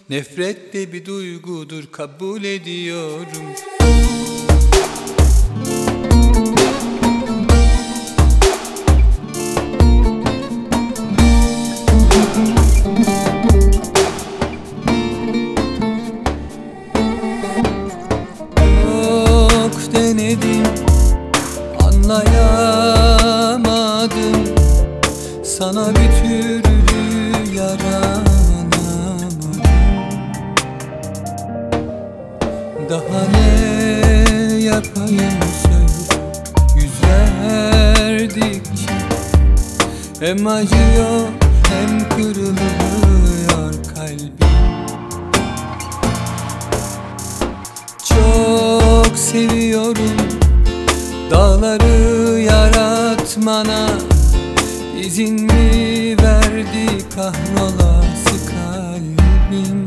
Nefret de bir duygudur, kabul ediyorum. Çok denedim, anlayamadım, sana bir türlü yaranamadım. Daha ne yapayım söyle, yüz verdikçe hem acıyor hem kırılıyor kalbim. Çok seviyorum dağları yaratmana, İzin mi verdi kahrolası kalbim?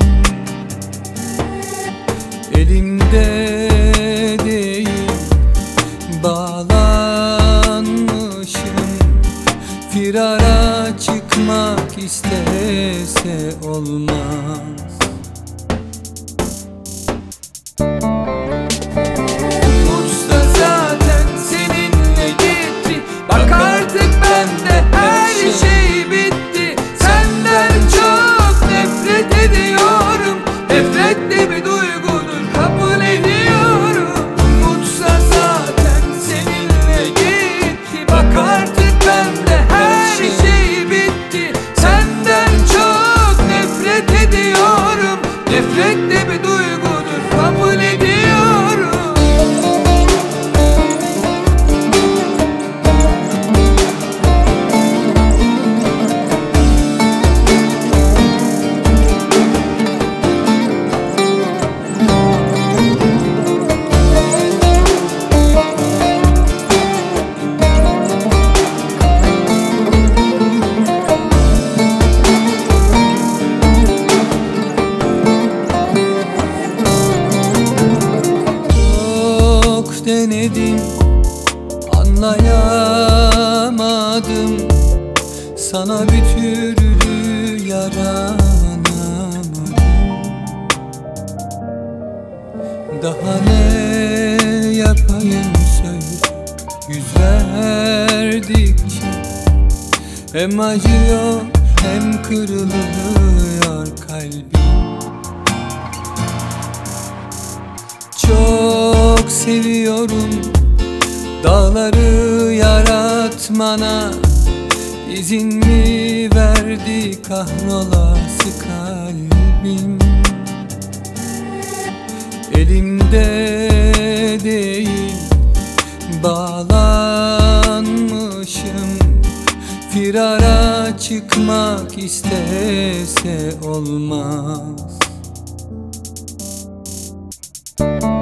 Elimde değil, bağlanmışım. Firara çıkmak istese olmaz. Usta zaten seninle gitti, bak artık bende her şey bitti. Senden çok nefret ediyorum. Nefret de bir duygudur, kabul ediyorum. Umutsa zaten seninle gitti, bak artık bende her şey bitti. Senden çok nefret ediyorum. Nefret de bir duygudur, kabul ediyorum. Denedim, anlayamadım, sana bir türlü yaranamadım. Daha ne yapayım söyle, yüz verdikçe hem acıyor hem kırılıyor kalbim. Çok seviyorum dağları yaratmana, İzin mi verdi kahrolası kalbim? Elimde değil, bağlanmışım. Firara çıkmak istese olmaz.